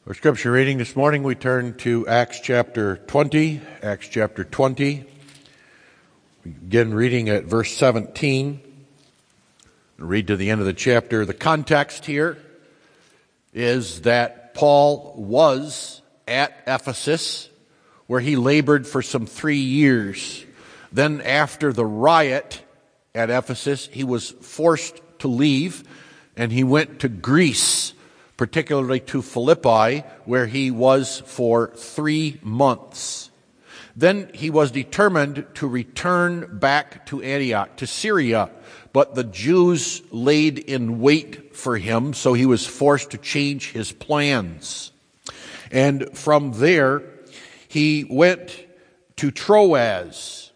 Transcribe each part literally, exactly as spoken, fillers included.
For scripture reading this morning, we turn to Acts chapter twenty. Acts chapter twenty. We begin reading at verse seventeen. We'll read to the end of the chapter. The context here is that Paul was at Ephesus, where he labored for some three years. Then after the riot at Ephesus, he was forced to leave, and he went to Greece, particularly to Philippi, where he was for three months. Then he was determined to return back to Antioch, to Syria, but the Jews laid in wait for him, so he was forced to change his plans. And from there, he went to Troas.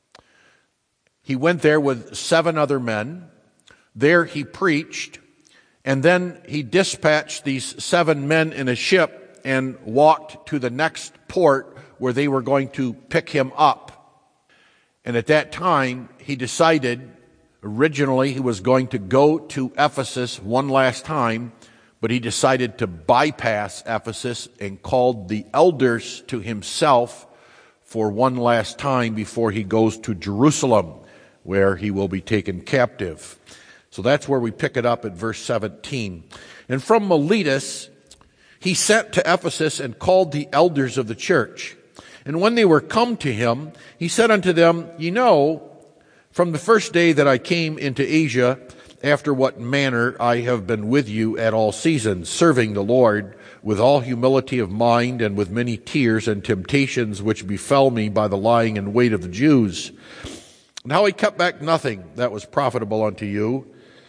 He went there with seven other men. There he preached. And then he dispatched these seven men in a ship and walked to the next port where they were going to pick him up. And at that time, he decided, originally he was going to go to Ephesus one last time, but he decided to bypass Ephesus and called the elders to himself for one last time before he goes to Jerusalem, where he will be taken captive. So that's where we pick it up at verse seventeen. And from Miletus, he sent to Ephesus and called the elders of the church. And when they were come to him, he said unto them, Ye know, from the first day that I came into Asia, after what manner I have been with you at all seasons, serving the Lord with all humility of mind and with many tears and temptations which befell me by the lying in wait of the Jews. And how I kept back nothing that was profitable unto you,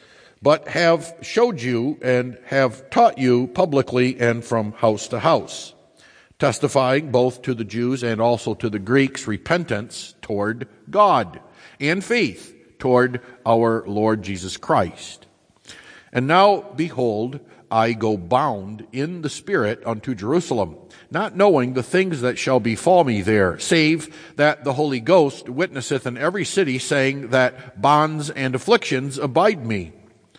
but have showed you and have taught you publicly and from house to house, testifying both to the Jews and also to the Greeks repentance toward God and faith toward our Lord Jesus Christ. And now, behold, I go bound in the Spirit unto Jerusalem, not knowing the things that shall befall me there, save that the Holy Ghost witnesseth in every city, saying that bonds and afflictions abide me.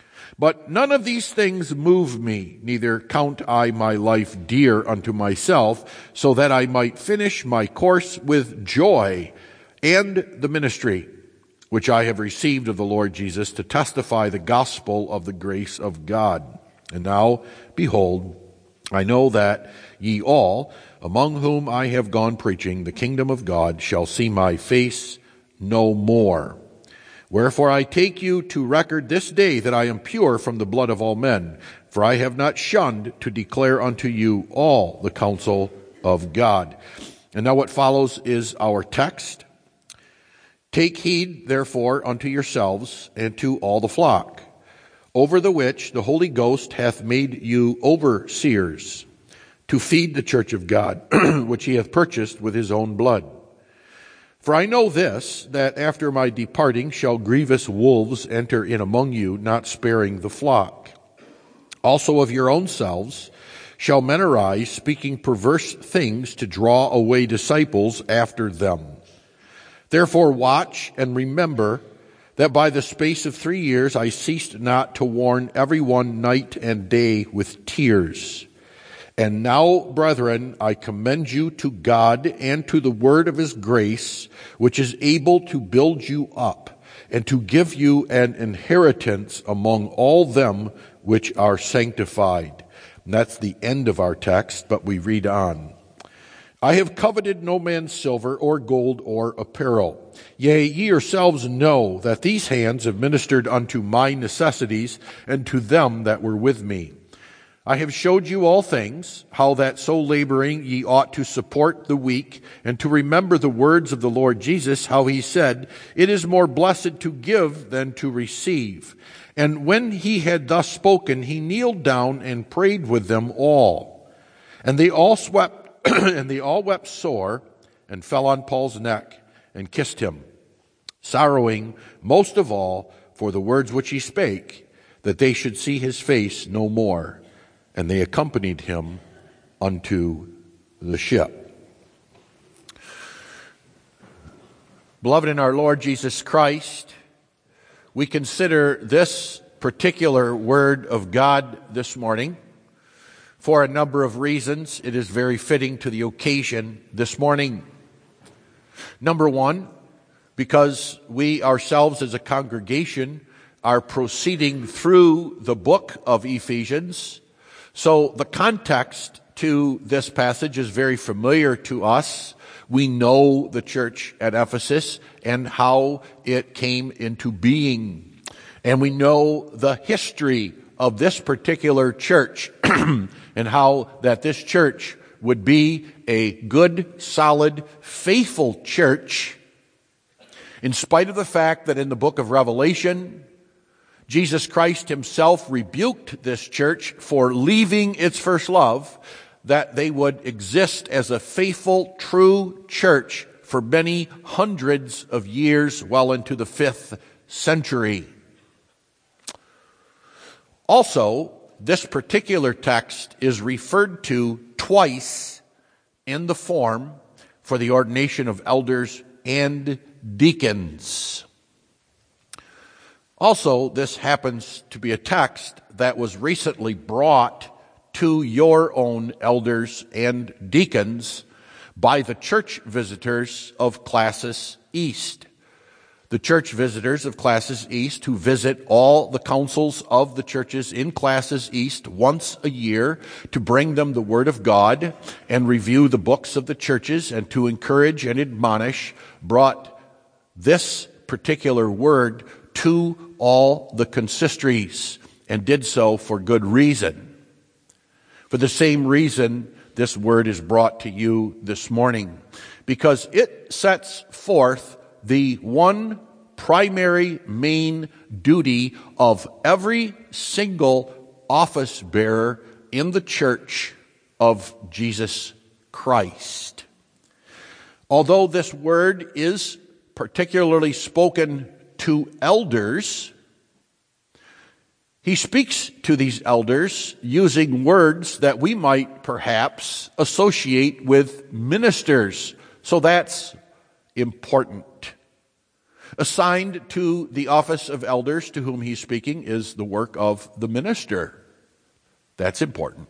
But none of these things move me, neither count I my life dear unto myself, so that I might finish my course with joy, and the ministry which I have received of the Lord Jesus, to testify the gospel of the grace of God. And now, behold, I know that ye all, among whom I have gone preaching the kingdom of God, shall see my face no more. Wherefore I take you to record this day that I am pure from the blood of all men, for I have not shunned to declare unto you all the counsel of God. And now what follows is our text. Take heed, therefore, unto yourselves and to all the flock, over the which the Holy Ghost hath made you overseers, to feed the church of God, which he hath purchased with his own blood. For I know this, that after my departing shall grievous wolves enter in among you, not sparing the flock. Also of your own selves shall men arise, speaking perverse things to draw away disciples after them. Therefore watch and remember that by the space of three years I ceased not to warn every one night and day with tears. And now, brethren, I commend you to God and to the word of his grace, which is able to build you up and to give you an inheritance among all them which are sanctified. And that's the end of our text, but we read on. I have coveted no man's silver or gold or apparel. Yea, ye yourselves know that these hands have ministered unto my necessities and to them that were with me. I have showed you all things, how that so laboring ye ought to support the weak, and to remember the words of the Lord Jesus, how he said, It is more blessed to give than to receive. And when he had thus spoken, he kneeled down and prayed with them all. And they all swept, and they all wept sore, and fell on Paul's neck, and kissed him, sorrowing most of all for the words which he spake, that they should see his face no more. And they accompanied him unto the ship. Beloved in our Lord Jesus Christ, we consider this particular word of God this morning For a number of reasons, it is very fitting to the occasion this morning. Number one, because we ourselves as a congregation are proceeding through the book of Ephesians. So the context to this passage is very familiar to us. We know the church at Ephesus and how it came into being. And we know the history of this particular church and how that this church would be a good, solid, faithful church in spite of the fact that in the book of Revelation, Jesus Christ himself rebuked this church for leaving its first love, that they would exist as a faithful, true church for many hundreds of years, well into the fifth century. Also, this particular text is referred to twice in the form for the ordination of elders and deacons. Also, this happens to be a text that was recently brought to your own elders and deacons by the church visitors of Classis East. The church visitors of Classis East, who visit all the councils of the churches in Classis East once a year to bring them the Word of God and review the books of the churches and to encourage and admonish, brought this particular word to all the consistories and did so for good reason. For the same reason, this word is brought to you this morning, because it sets forth the one primary main duty of every single office bearer in the church of Jesus Christ. Although this word is particularly spoken to elders, he speaks to these elders using words that we might perhaps associate with ministers. So that's important. Assigned to the office of elders to whom he's speaking is the work of the minister. That's important.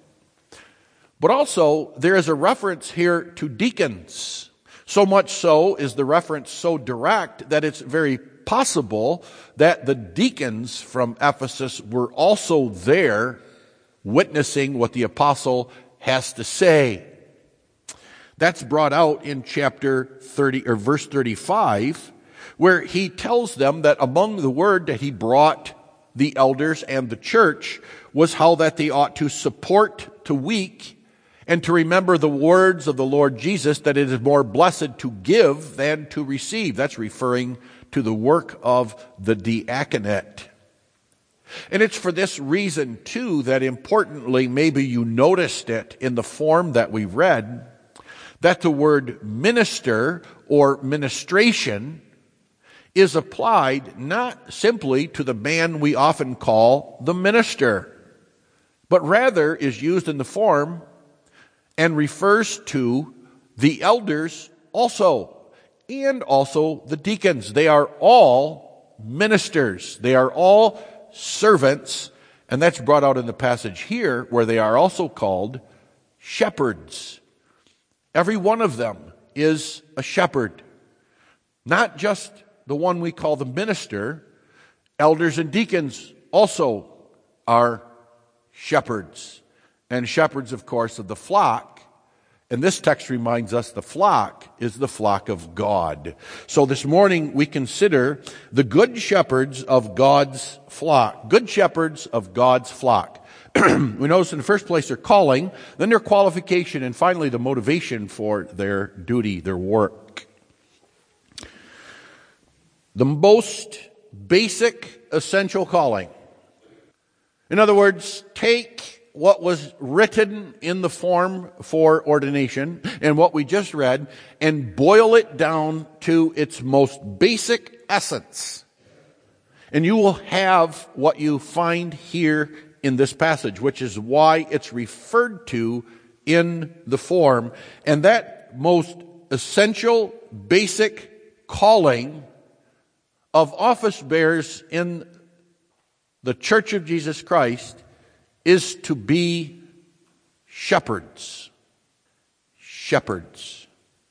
But also, there is a reference here to deacons. So much so is the reference so direct that it's very possible that the deacons from Ephesus were also there witnessing what the apostle has to say. That's brought out in chapter thirty or verse thirty-five, where he tells them that among the word that he brought the elders and the church was how that they ought to support the weak and to remember the words of the Lord Jesus, that it is more blessed to give than to receive. That's referring to the work of the diaconate. And it's for this reason, too, that importantly, maybe you noticed it in the form that we read, that the word minister or ministration is applied not simply to the man we often call the minister, but rather is used in the form and refers to the elders also, and also the deacons. They are all ministers. They are all servants, and that's brought out in the passage here, where they are also called shepherds. Every one of them is a shepherd, not just the one we call the minister. Elders and deacons also are shepherds, and shepherds, of course, of the flock. And this text reminds us the flock is the flock of God. So this morning we consider the good shepherds of God's flock. Good shepherds of God's flock. We notice in the first place their calling, then their qualification, and finally the motivation for their duty, their work. The most basic, essential calling. In other words, take what was written in the form for ordination and what we just read and boil it down to its most basic essence. And you will have what you find here in this passage, which is why it's referred to in the form. And that most essential, basic calling of office bearers in the Church of Jesus Christ is to be shepherds. Shepherds.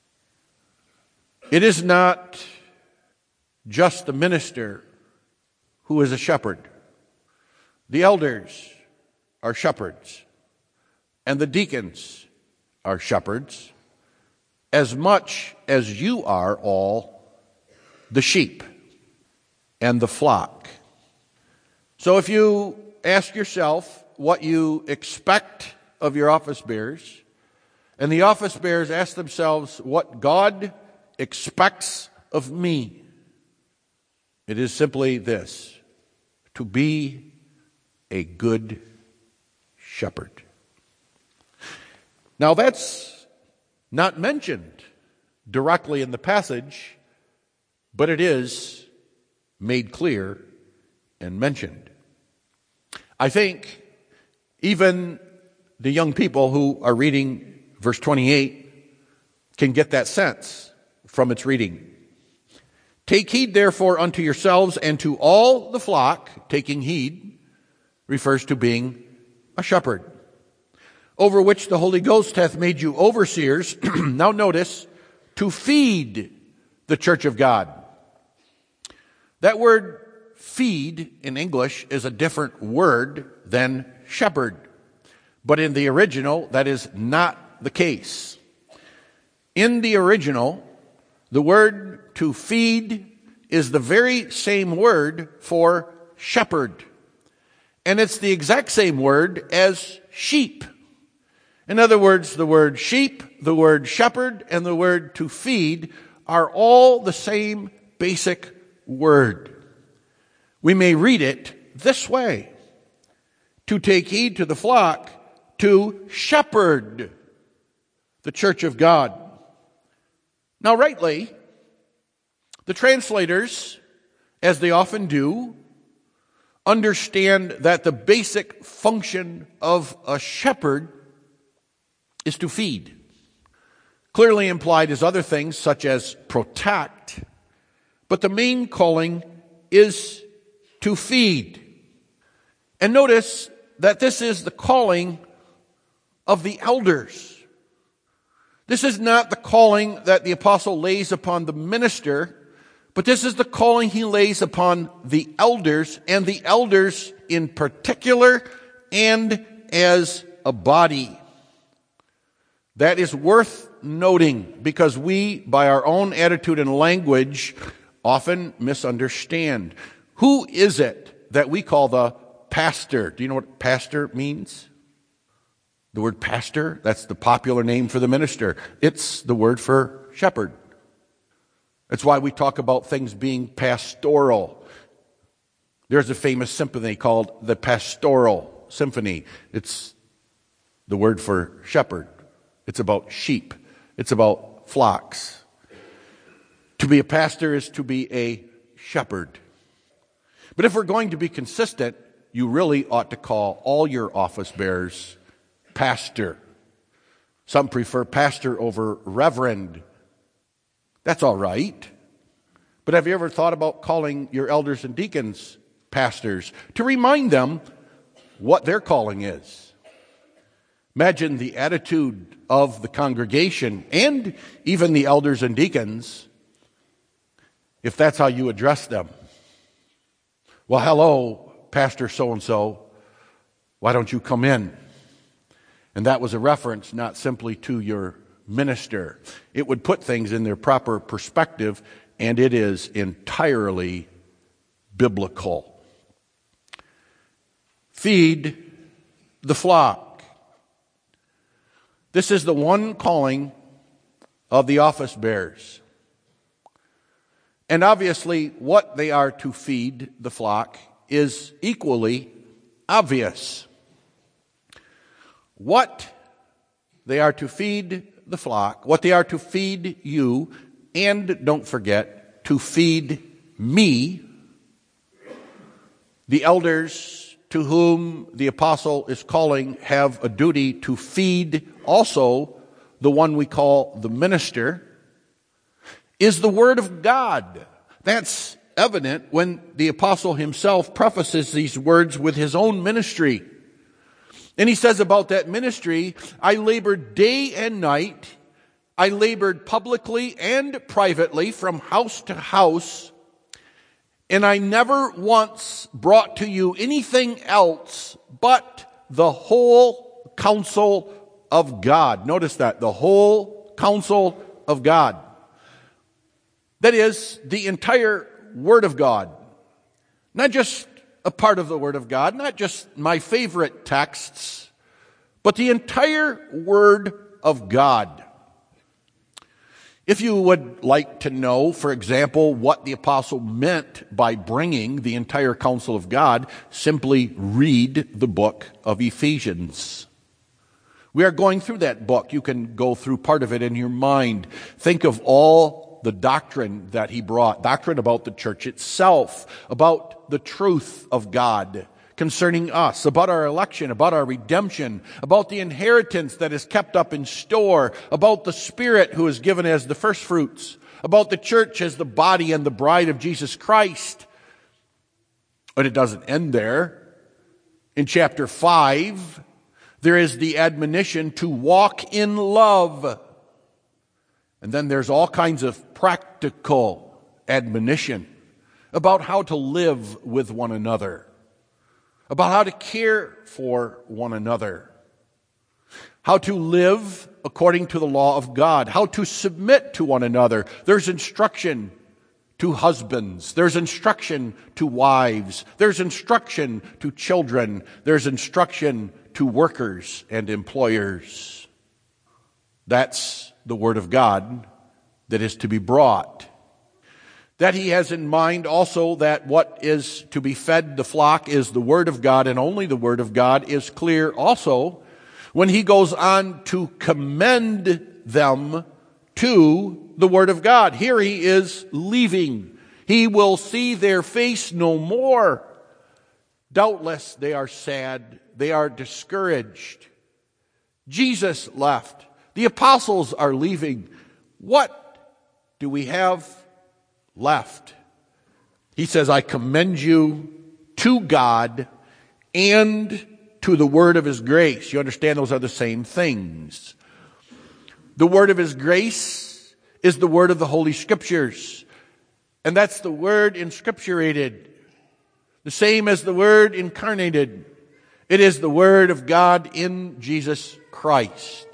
It is not just the minister who is a shepherd. The elders are shepherds, and the deacons are shepherds, as much as you are all the sheep and the flock. So if you ask yourself what you expect of your office bearers, and the office bearers ask themselves what God expects of me, it is simply this: to be a good shepherd. Now that's not mentioned directly in the passage, but it is made clear and mentioned. I think even the young people who are reading verse twenty-eight can get that sense from its reading. Take heed therefore unto yourselves and to all the flock. Taking heed refers to being a shepherd, over which the Holy Ghost hath made you overseers. Now notice, to feed the church of God. That word feed in English is a different word than shepherd. But in the original, that is not the case. In the original, the word to feed is the very same word for shepherd. And it's the exact same word as sheep. In other words, the word sheep, the word shepherd, and the word to feed are all the same basic word. We may read it this way: to take heed to the flock, to shepherd the church of God. Now, rightly, the translators, as they often do, understand that the basic function of a shepherd is to feed. Clearly implied is other things such as protect, but the main calling is to feed. And notice that this is the calling of the elders. This is not the calling that the apostle lays upon the minister, but this is the calling he lays upon the elders, and the elders in particular and as a body. That is worth noting, because we, by our own attitude and language, often misunderstand. Who is it that we call the pastor? Do you know what pastor means? The word pastor, that's the popular name for the minister. It's the word for shepherd. That's why we talk about things being pastoral. There's a famous symphony called the Pastoral Symphony. It's the word for shepherd. It's about sheep. It's about flocks. To be a pastor is to be a shepherd. But if we're going to be consistent, you really ought to call all your office bearers pastor. Some prefer pastor over reverend. That's all right. But have you ever thought about calling your elders and deacons pastors to remind them what their calling is? Imagine the attitude of the congregation and even the elders and deacons if that's how you address them. Well, hello, Pastor so-and-so. Why don't you come in? And that was a reference not simply to your minister. It would put things in their proper perspective, and it is entirely biblical. Feed the flock. This is the one calling of the office bearers. And obviously, what they are to feed the flock is equally obvious. What they are to feed the flock, what they are to feed you, and don't forget, to feed me, the elders to whom the apostle is calling have a duty to feed also the one we call the minister, is the Word of God. That's evident when the apostle himself prefaces these words with his own ministry. And he says about that ministry, I labored day and night. I labored publicly and privately from house to house. And I never once brought to you anything else but the whole counsel of God. Notice that, the whole counsel of God. That is, the entire Word of God. Not just a part of the Word of God, not just my favorite texts, but the entire Word of God. If you would like to know, for example, what the apostle meant by bringing the entire counsel of God, simply read the book of Ephesians. We are going through that book. You can go through part of it in your mind. Think of all the doctrine that he brought, doctrine about the church itself, about the truth of God concerning us, about our election, about our redemption, about the inheritance that is kept up in store, about the Spirit who is given as the first fruits, about the church as the body and the bride of Jesus Christ. But it doesn't end there. In chapter five, there is the admonition to walk in love. And then there's all kinds of practical admonition about how to live with one another, about how to care for one another, how to live according to the law of God, how to submit to one another. There's instruction to husbands. There's instruction to wives. There's instruction to children. There's instruction to workers and employers. That's the Word of God that is to be brought. That he has in mind also that what is to be fed the flock is the Word of God, and only the Word of God is clear also when he goes on to commend them to the Word of God. Here he is leaving. He will see their face no more. Doubtless they are sad. They are discouraged. Jesus left. The apostles are leaving. What do we have left? He says, I commend you to God and to the word of his grace. You understand those are the same things. The word of his grace is the word of the Holy Scriptures. And that's the word inscripturated. The same as the word incarnated. It is the word of God in Jesus Christ.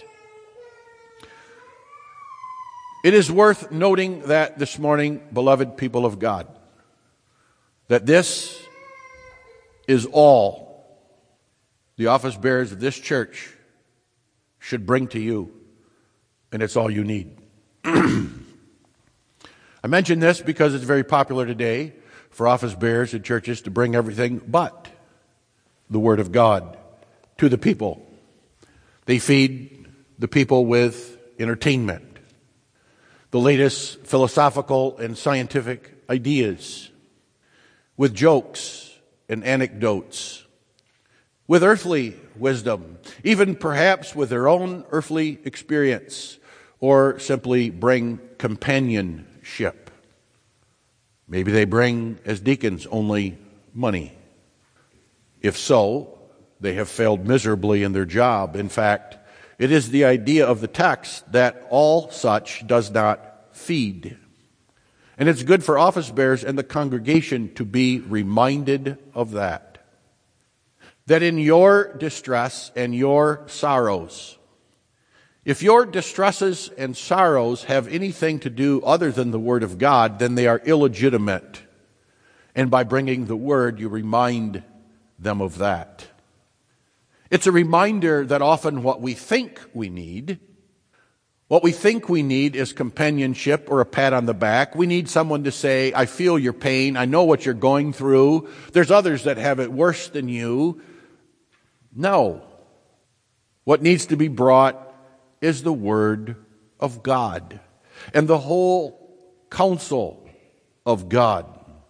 It is worth noting that this morning, beloved people of God, that this is all the office bearers of this church should bring to you, and it's all you need. I mention this because it's very popular today for office bearers in churches to bring everything but the Word of God to the people. They feed the people with entertainment, the latest philosophical and scientific ideas, with jokes and anecdotes, with earthly wisdom, even perhaps with their own earthly experience, or simply bring companionship. Maybe they bring, as deacons, only money. If so, they have failed miserably in their job. In fact, it is the idea of the text that all such does not feed. And it's good for office bearers and the congregation to be reminded of that. That in your distress and your sorrows, if your distresses and sorrows have anything to do other than the Word of God, then they are illegitimate. And by bringing the Word, you remind them of that. It's a reminder that often what we think we need, what we think we need is companionship or a pat on the back. We need someone to say, I feel your pain. I know what you're going through. There's others that have it worse than you. No. What needs to be brought is the Word of God and the whole counsel of God.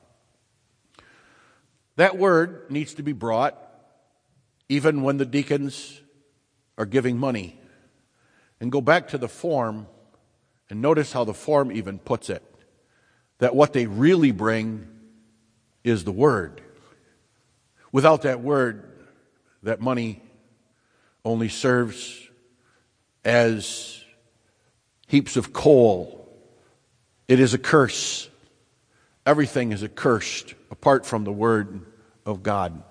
That Word needs to be brought even when the deacons are giving money. And go back to the form and notice how the form even puts it. That what they really bring is the Word. Without that Word, that money only serves as heaps of coal. It is a curse. Everything is accursed apart from the Word of God.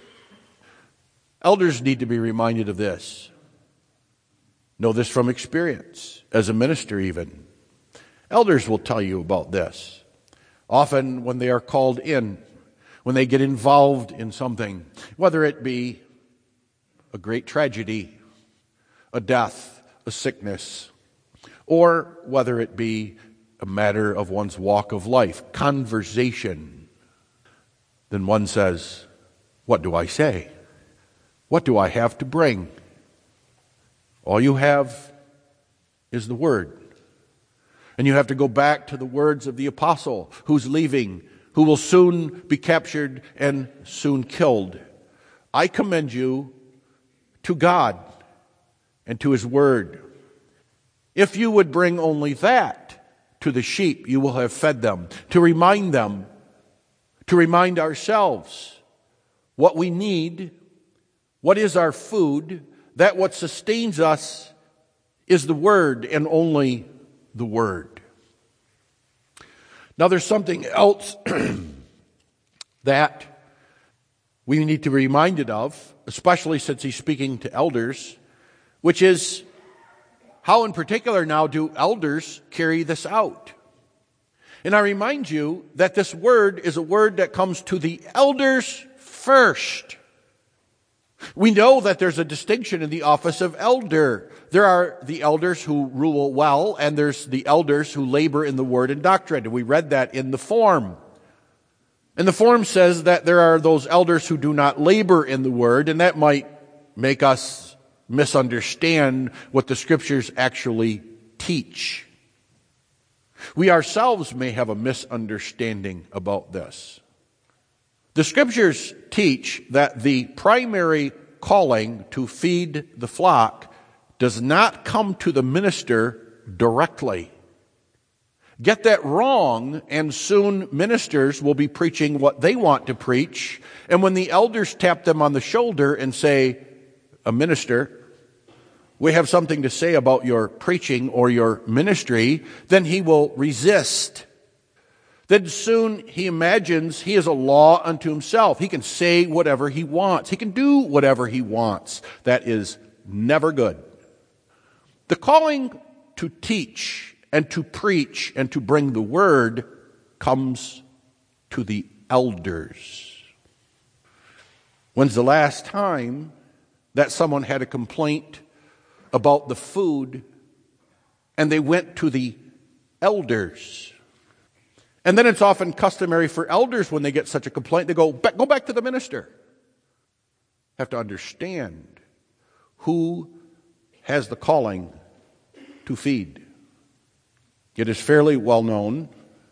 Elders need to be reminded of this. Know this from experience, as a minister even. Elders will tell you about this. Often when they are called in, when they get involved in something, whether it be a great tragedy, a death, a sickness, or whether it be a matter of one's walk of life, conversation, then one says, what do I say? What do I have to bring? All you have is the Word. And you have to go back to the words of the apostle who's leaving, who will soon be captured and soon killed. I commend you to God and to His Word. If you would bring only that to the sheep, you will have fed them. To remind them, to remind ourselves what we need, what is our food, that what sustains us is the Word and only the Word. Now there's something else that we need to be reminded of, especially since he's speaking to elders, which is how in particular now do elders carry this out? And I remind you that this word is a word that comes to the elders first. We know that there's a distinction in the office of elder. There are the elders who rule well, and there's the elders who labor in the word and doctrine. And we read that in the form. And the form says that there are those elders who do not labor in the word, and that might make us misunderstand what the Scriptures actually teach. We ourselves may have a misunderstanding about this. The Scriptures teach that the primary calling to feed the flock does not come to the minister directly. Get that wrong, and soon ministers will be preaching what they want to preach, and when the elders tap them on the shoulder and say, "A minister, we have something to say about your preaching or your ministry," then he will resist. Then soon he imagines he is a law unto himself. He can say whatever he wants. He can do whatever he wants. That is never good. The calling to teach and to preach and to bring the word comes to the elders. When's the last time that someone had a complaint about the food and they went to the elders? And then it's often customary for elders, when they get such a complaint, they go, go back to the minister. Have to understand who has the calling to feed. It is fairly well known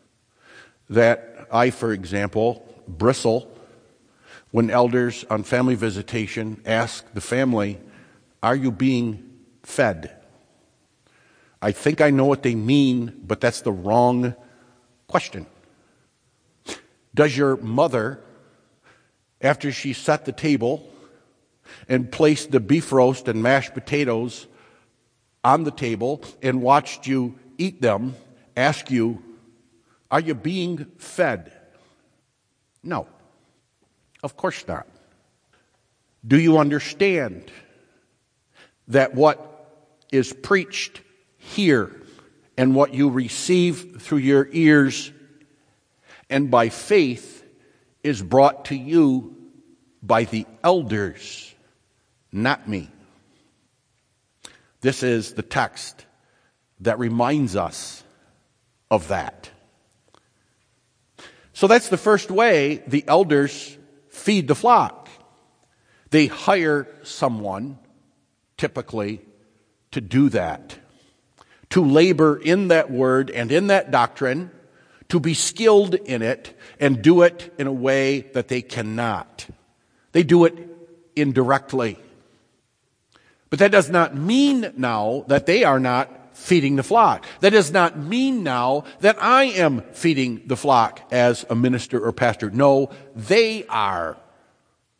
that I, for example, bristle when elders on family visitation ask the family, "Are you being fed?" I think I know what they mean, but that's the wrong question. Does your mother, after she set the table and placed the beef roast and mashed potatoes on the table and watched you eat them, ask you, "Are you being fed?" No, of course not. Do you understand that what is preached here and what you receive through your ears and by faith is brought to you by the elders, not me? This is the text that reminds us of that. So that's the first way the elders feed the flock. They hire someone, typically, to do that, to labor in that word and in that doctrine, to be skilled in it and do it in a way that they cannot. They do it indirectly. But that does not mean now that they are not feeding the flock. That does not mean now that I am feeding the flock as a minister or pastor. No, they are.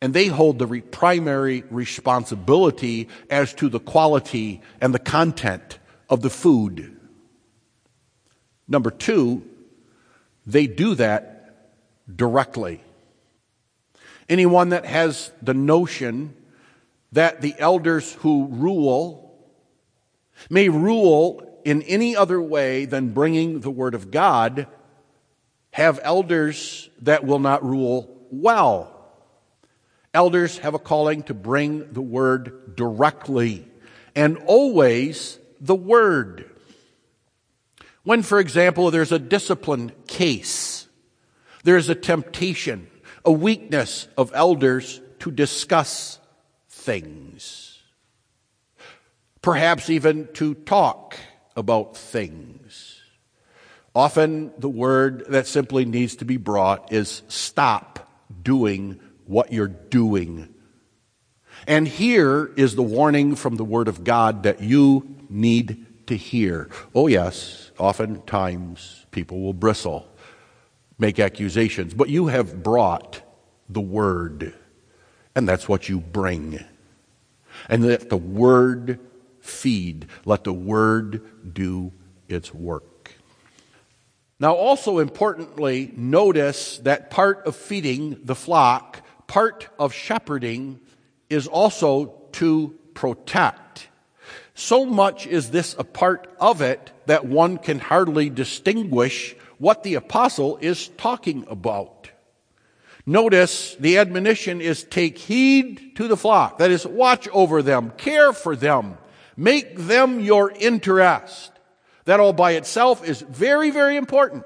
And they hold the re- primary responsibility as to the quality and the content of the food. Number two, they do that directly. Anyone that has the notion that the elders who rule may rule in any other way than bringing the Word of God have elders that will not rule well. Elders have a calling to bring the Word directly and always the Word. When, for example, there's a discipline case, there's a temptation, a weakness of elders to discuss things, perhaps even to talk about things. Often the word that simply needs to be brought is stop doing what you're doing. And here is the warning from the Word of God that you need to hear. Oh yes, oftentimes people will bristle, make accusations, but you have brought the Word, and that's what you bring. And let the Word feed, let the Word do its work. Now also importantly, notice that part of feeding the flock, part of shepherding, is also to protect. So much is this a part of it that one can hardly distinguish what the apostle is talking about. Notice the admonition is take heed to the flock. That is, watch over them, care for them, make them your interest. That all by itself is very, very important.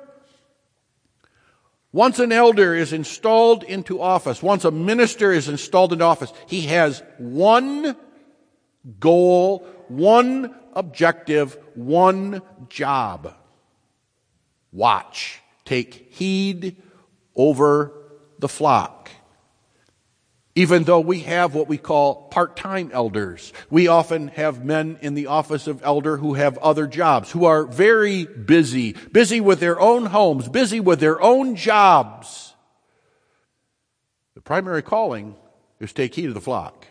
Once an elder is installed into office, once a minister is installed into office, he has one goal, one objective, one job. Watch, take heed over the flock. Even though we have what we call part-time elders, we often have men in the office of elder who have other jobs, who are very busy, busy with their own homes, busy with their own jobs. The primary calling is take heed of the flock.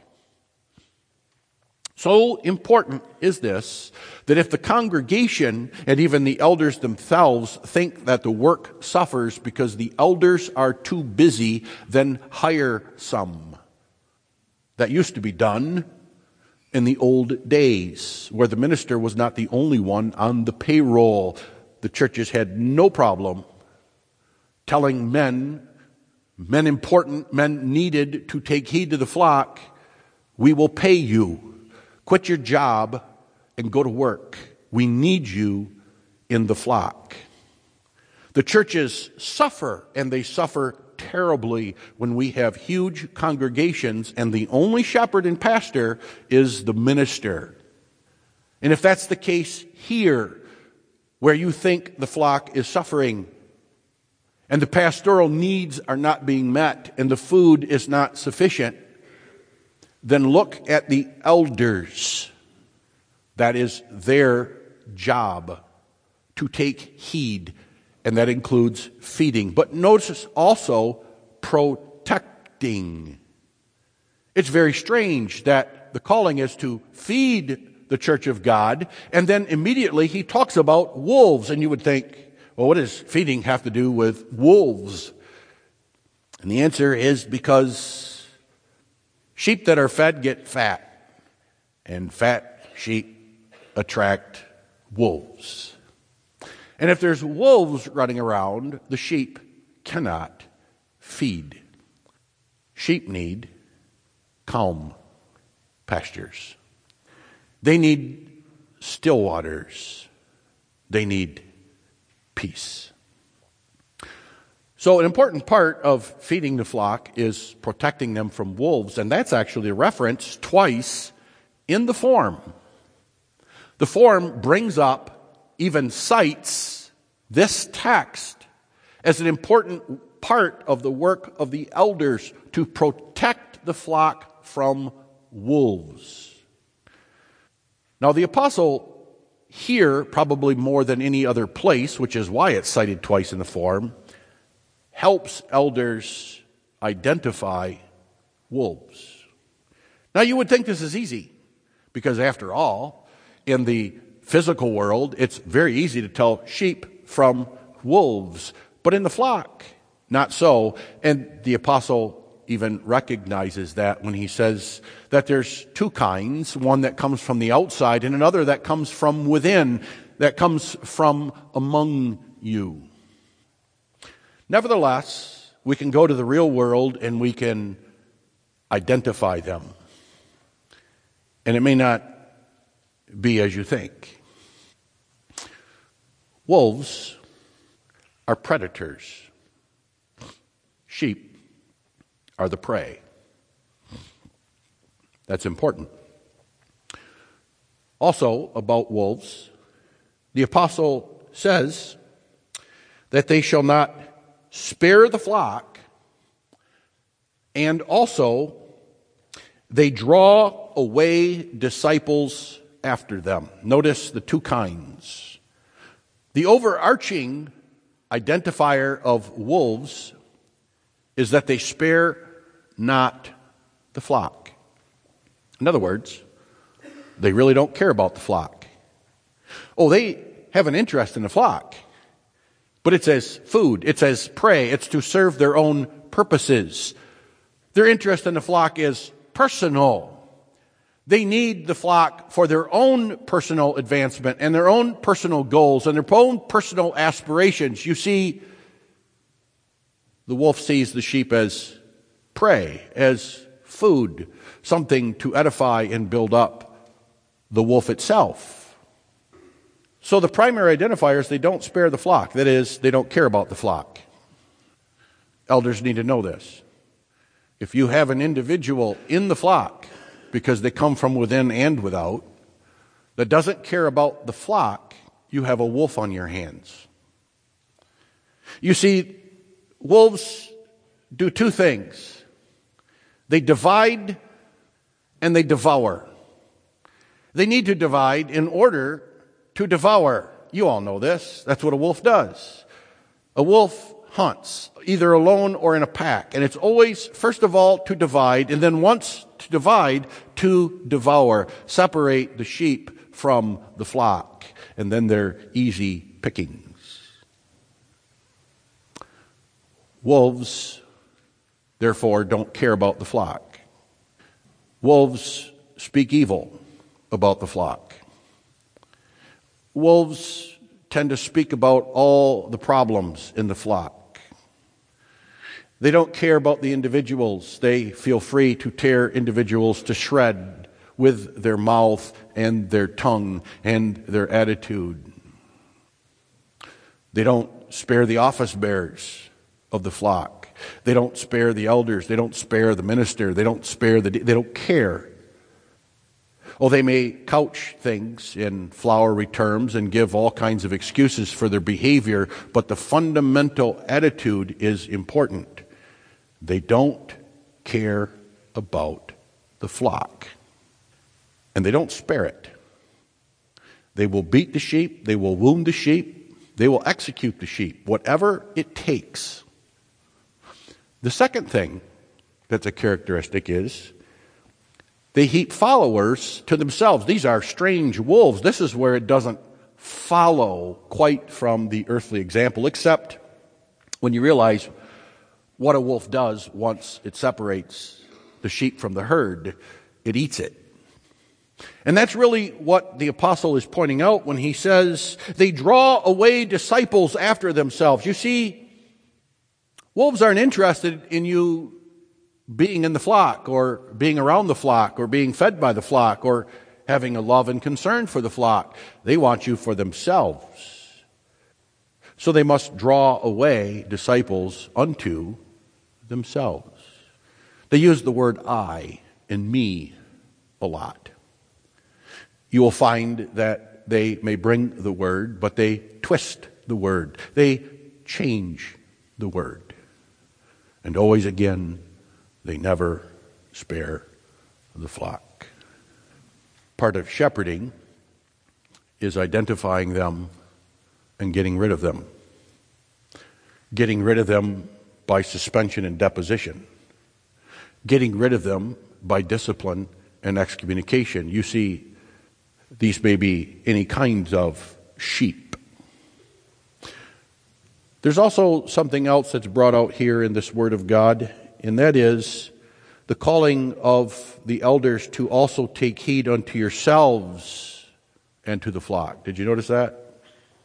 So important is this, that if the congregation and even the elders themselves think that the work suffers because the elders are too busy, then hire some. That used to be done in the old days, where the minister was not the only one on the payroll. The churches had no problem telling men, men important, men needed to take heed to the flock, we will pay you. Quit your job and go to work. We need you in the flock. The churches suffer, and they suffer terribly when we have huge congregations and the only shepherd and pastor is the minister. And if that's the case here, where you think the flock is suffering and the pastoral needs are not being met and the food is not sufficient, then look at the elders. That is their job, to take heed, and that includes feeding. But notice also protecting. It's very strange that the calling is to feed the church of God, and then immediately he talks about wolves, and you would think, well, what does feeding have to do with wolves? And the answer is because sheep that are fed get fat, and fat sheep attract wolves. And if there's wolves running around, the sheep cannot feed. Sheep need calm pastures. They need still waters. They need peace. So an important part of feeding the flock is protecting them from wolves, and that's actually referenced twice in the form. The form brings up, even cites, this text as an important part of the work of the elders to protect the flock from wolves. Now the apostle here, probably more than any other place, which is why it's cited twice in the form, helps elders identify wolves. Now you would think this is easy, because after all, in the physical world, it's very easy to tell sheep from wolves. But in the flock, not so. And the apostle even recognizes that when he says that there's two kinds, one that comes from the outside and another that comes from within, that comes from among you. Nevertheless, we can go to the real world and we can identify them. And it may not be as you think. Wolves are predators. Sheep are the prey. That's important. Also, about wolves, the apostle says that they shall not spare the flock, and also they draw away disciples after them. Notice the two kinds. The overarching identifier of wolves is that they spare not the flock. In other words, they really don't care about the flock. Oh, they have an interest in the flock, but it's as food, it's as prey, it's to serve their own purposes. Their interest in the flock is personal. They need the flock for their own personal advancement and their own personal goals and their own personal aspirations. You see, the wolf sees the sheep as prey, as food, something to edify and build up the wolf itself. So the primary identifier is they don't spare the flock. That is, they don't care about the flock. Elders need to know this. If you have an individual in the flock, because they come from within and without, that doesn't care about the flock, you have a wolf on your hands. You see, wolves do two things. They divide and they devour. They need to divide in order to devour. You all know this. That's what a wolf does. A wolf hunts, either alone or in a pack. And it's always, first of all, to divide, and then once to divide, to devour. Separate the sheep from the flock, and then they're easy pickings. Wolves, therefore, don't care about the flock. Wolves speak evil about the flock. Wolves tend to speak about all the problems in the flock. They don't care about the individuals. They feel free to tear individuals to shred with their mouth and their tongue and their attitude. They don't spare the office bearers of the flock. They don't spare the elders. They don't spare the minister. They don't spare the, they don't care. Oh, they may couch things in flowery terms and give all kinds of excuses for their behavior, but the fundamental attitude is important. They don't care about the flock. And they don't spare it. They will beat the sheep. They will wound the sheep. They will execute the sheep, whatever it takes. The second thing that's a characteristic is they heap followers to themselves. These are strange wolves. This is where it doesn't follow quite from the earthly example, except when you realize what a wolf does once it separates the sheep from the herd. It eats it. And that's really what the apostle is pointing out when he says they draw away disciples after themselves. You see, wolves aren't interested in you being in the flock or being around the flock or being fed by the flock or having a love and concern for the flock. They want you for themselves. So they must draw away disciples unto themselves. They use the word I and me a lot. You will find that they may bring the word, but they twist the word. They change the word. And always again, they never spare the flock. Part of shepherding is identifying them and getting rid of them. Getting rid of them by suspension and deposition. getting rid of them by discipline and excommunication. You see, these may be any kinds of sheep. There's also something else that's brought out here in this Word of God, and that is the calling of the elders to also take heed unto yourselves and to the flock. Did you notice that?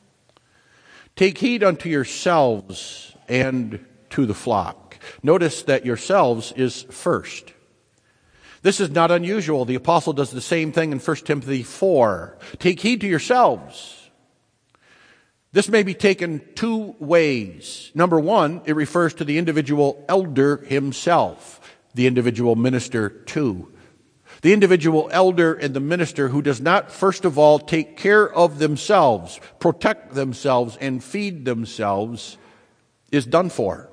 Take heed unto yourselves and to the flock. Notice that yourselves is first. This is not unusual. The apostle does the same thing in First Timothy four. Take heed to yourselves. This may be taken two ways. Number one, it refers to the individual elder himself, the individual minister too. The individual elder and the minister who does not first of all take care of themselves, protect themselves, and feed themselves is done for.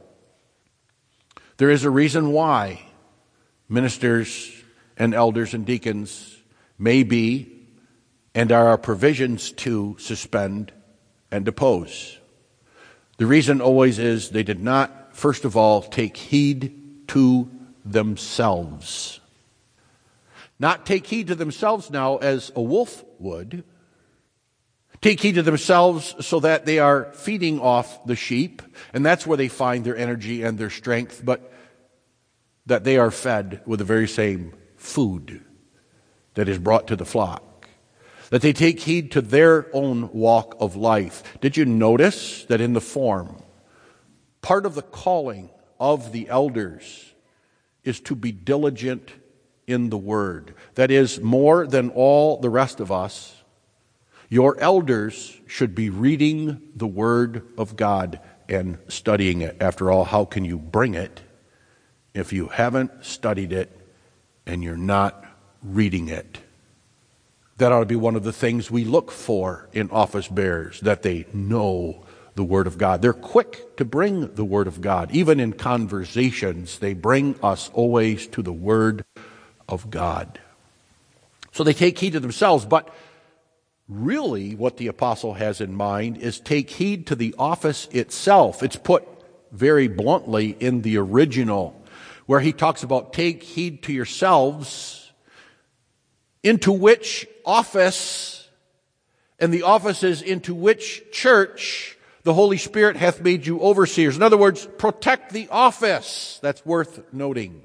There is a reason why ministers and elders and deacons may be and are provisions to suspend and depose. The reason always is they did not, first of all, take heed to themselves. Not take heed to themselves now as a wolf would. Take heed to themselves so that they are feeding off the sheep, and that's where they find their energy and their strength, but that they are fed with the very same food that is brought to the flock. That they take heed to their own walk of life. Did you notice that in the form, part of the calling of the elders is to be diligent in the word? That is, more than all the rest of us, your elders should be reading the word of God and studying it. After all, how can you bring it if you haven't studied it and you're not reading it? That ought to be one of the things we look for in office bearers, that they know the Word of God. They're quick to bring the Word of God. Even in conversations, they bring us always to the Word of God. So they take heed to themselves, but really what the apostle has in mind is take heed to the office itself. It's put very bluntly in the original, where he talks about take heed to yourselves, into which office, and the offices into which church the Holy Spirit hath made you overseers. In other words, protect the office. That's worth noting.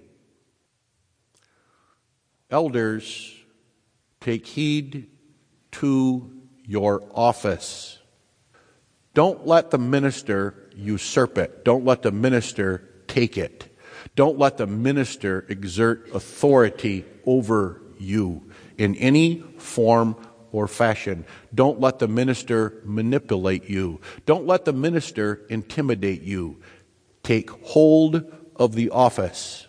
Elders, take heed to your office. Don't let the minister usurp it. Don't let the minister take it. Don't let the minister exert authority over you in any form or fashion. Don't let the minister manipulate you. Don't let the minister intimidate you. Take hold of the office.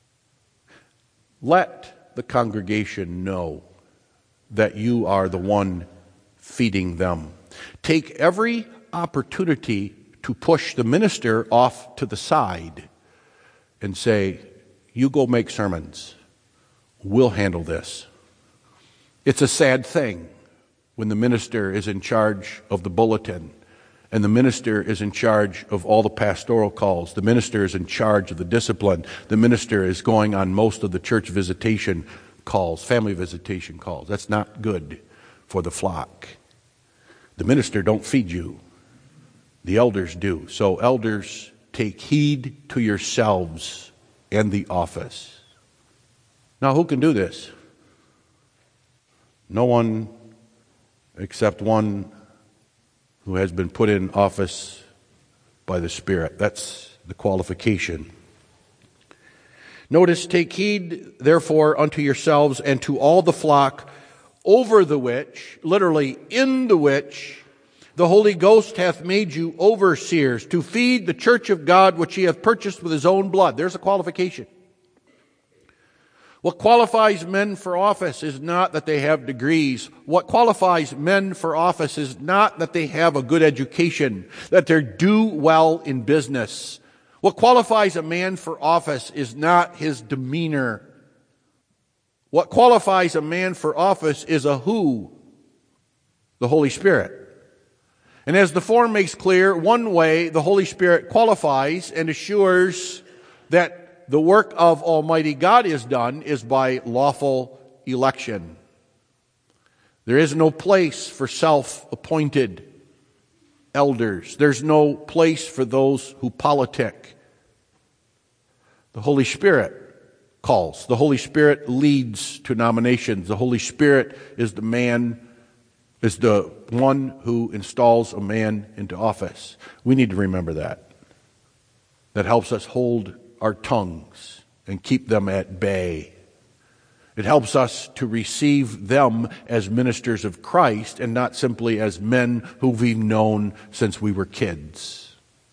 Let the congregation know that you are the one feeding them. Take every opportunity to push the minister off to the side and say, you go make sermons. We'll handle this. It's a sad thing when the minister is in charge of the bulletin and the minister is in charge of all the pastoral calls. The minister is in charge of the discipline. The minister is going on most of the church visitation calls, family visitation calls. That's not good for the flock. The minister don't feed you. The elders do. So elders, take heed to yourselves and the office. Now, who can do this? No one except one who has been put in office by the Spirit. That's the qualification. Notice, take heed, therefore, unto yourselves and to all the flock over the which, literally in the which, the Holy Ghost hath made you overseers, to feed the church of God which he hath purchased with his own blood. There's a qualification. What qualifies men for office is not that they have degrees. What qualifies men for office is not that they have a good education, that they do well in business. What qualifies a man for office is not his demeanor. What qualifies a man for office is a who? The Holy Spirit. And as the form makes clear, one way the Holy Spirit qualifies and assures that the work of Almighty God is done is by lawful election. There is no place for self-appointed elders. There's no place for those who politic. The Holy Spirit calls. The Holy Spirit leads to nominations. The Holy Spirit is the man, is the one who installs a man into office. We need to remember that. That helps us hold our tongues and keep them at bay. It helps us to receive them as ministers of Christ and not simply as men who we've known since we were kids.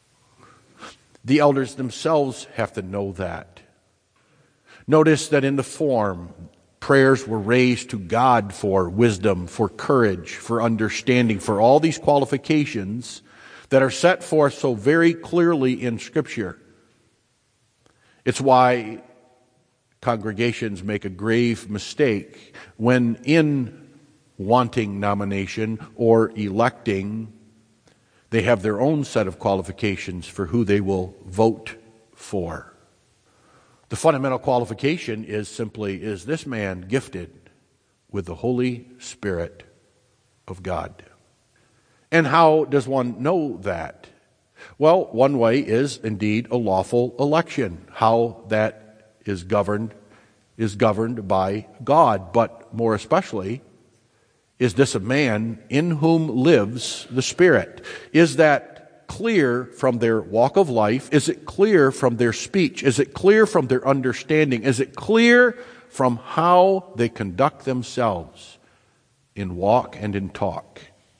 The elders themselves have to know that. Notice that in the form, prayers were raised to God for wisdom, for courage, for understanding, for all these qualifications that are set forth so very clearly in Scripture. It's why congregations make a grave mistake when in wanting nomination or electing, they have their own set of qualifications for who they will vote for. The fundamental qualification is simply, is this man gifted with the Holy Spirit of God? And how does one know that? Well, one way is indeed a lawful election. How that is governed is governed by God. But more especially, is this a man in whom lives the Spirit? Is that clear from their walk of life? Is it clear from their speech? Is it clear from their understanding? Is it clear from how they conduct themselves in walk and in talk?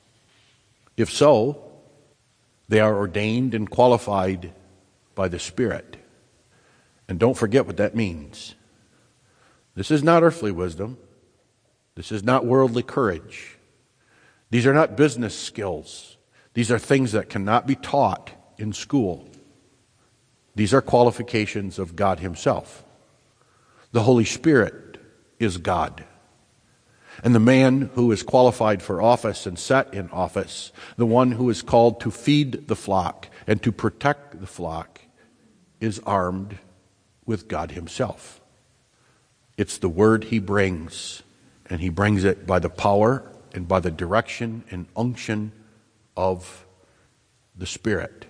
If so, they are ordained and qualified by the Spirit. And don't forget what that means. This is not earthly wisdom. This is not worldly courage. These are not business skills. These are things that cannot be taught in school. These are qualifications of God Himself. The Holy Spirit is God. And the man who is qualified for office and set in office, the one who is called to feed the flock and to protect the flock, is armed with God Himself. It's the word he brings, and he brings it by the power and by the direction and unction of the Spirit.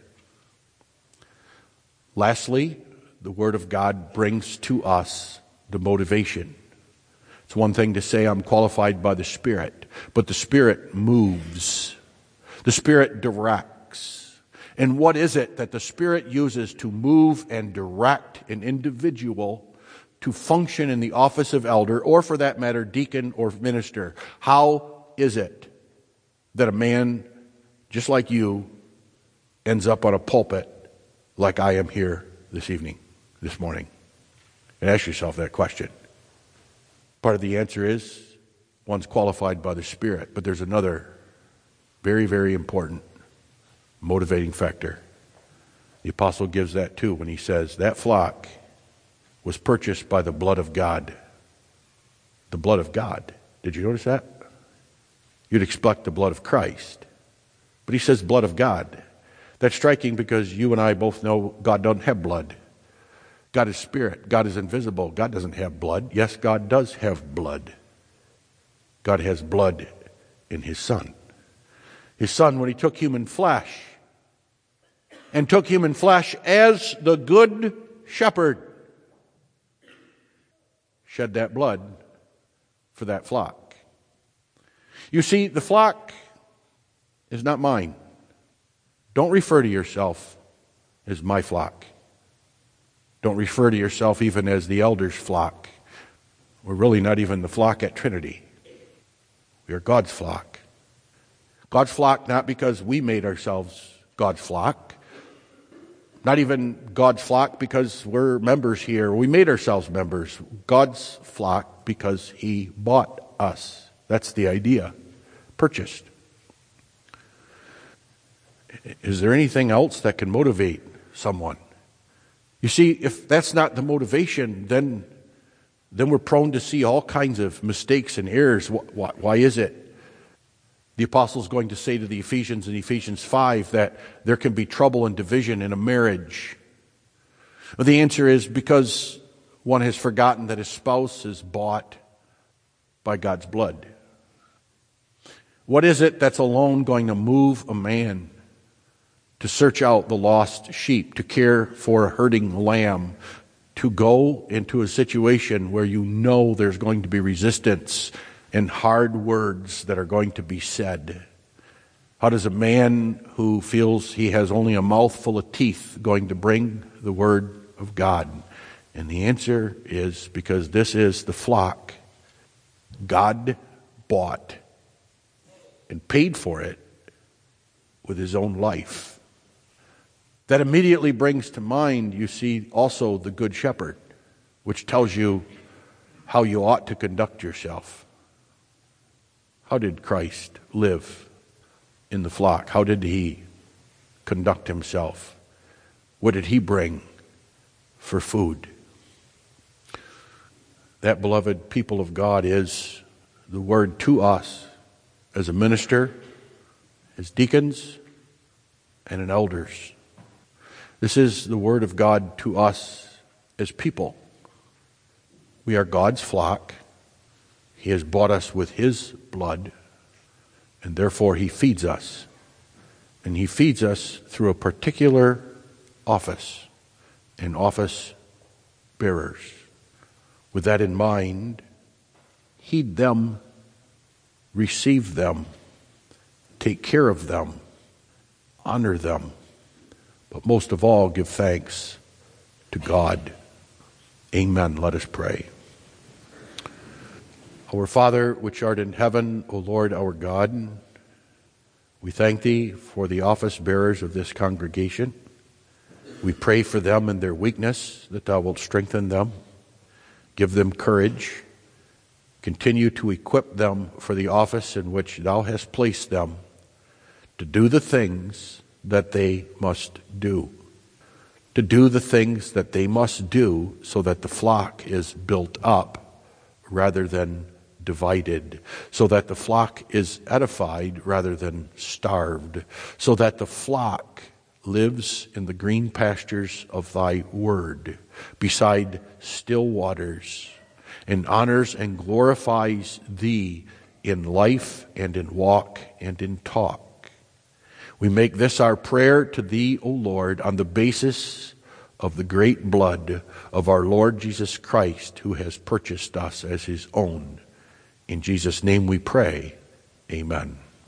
Lastly, the Word of God brings to us the motivation. It's one thing to say I'm qualified by the Spirit, but the Spirit moves. The Spirit directs. And what is it that the Spirit uses to move and direct an individual to function in the office of elder, or for that matter, deacon or minister? How is it that a man just like you ends up on a pulpit like I am here this evening, this morning? And ask yourself that question. Part of the answer is one's qualified by the Spirit, but there's another very, very important motivating factor. The apostle gives that too when he says that flock was purchased by the blood of God. The blood of God. Did you notice that? You'd expect the blood of Christ. But he says blood of God. That's striking because you and I both know God doesn't have blood. God is spirit. God is invisible. God doesn't have blood. Yes, God does have blood. God has blood in His Son. His Son, when He took human flesh, and took human flesh as the good shepherd, shed that blood for that flock. You see, the flock is not mine. Don't refer to yourself as my flock. Don't refer to yourself even as the elder's flock. We're really not even the flock at Trinity. We are God's flock. God's flock not because we made ourselves God's flock. Not even God's flock because we're members here. We made ourselves members. God's flock because He bought us. That's the idea. Purchased. Is there anything else that can motivate someone? You see, if that's not the motivation, then, then we're prone to see all kinds of mistakes and errors. Why, why is it? The apostle's going to say to the Ephesians in Ephesians five that there can be trouble and division in a marriage. Well, the answer is because one has forgotten that his spouse is bought by God's blood. What is it that's alone going to move a man to search out the lost sheep, to care for a herding lamb, to go into a situation where you know there's going to be resistance and hard words that are going to be said? How does a man who feels he has only a mouthful of teeth going to bring the word of God? And the answer is because this is the flock God bought and paid for it with his own life. That immediately brings to mind, you see, also the Good Shepherd, which tells you how you ought to conduct yourself. How did Christ live in the flock? How did he conduct himself? What did he bring for food? That, beloved people of God, is the word to us as a minister, as deacons, and as elders. This is the word of God to us as people. We are God's flock. He has bought us with his blood, and therefore he feeds us. And he feeds us through a particular office and office bearers. With that in mind, heed them, receive them, take care of them, honor them, but most of all, give thanks to God. Amen. Let us pray. Our Father, which art in heaven, O Lord our God, we thank thee for the office bearers of this congregation. We pray for them in their weakness, that thou wilt strengthen them, give them courage, continue to equip them for the office in which thou hast placed them, to do the things that they must do. To do the things that they must do so that the flock is built up rather than divided, so that the flock is edified rather than starved, so that the flock lives in the green pastures of thy word, beside still waters, and honors and glorifies thee in life and in walk and in talk. We make this our prayer to thee, O Lord, on the basis of the great blood of our Lord Jesus Christ, who has purchased us as his own. In Jesus' name we pray. Amen.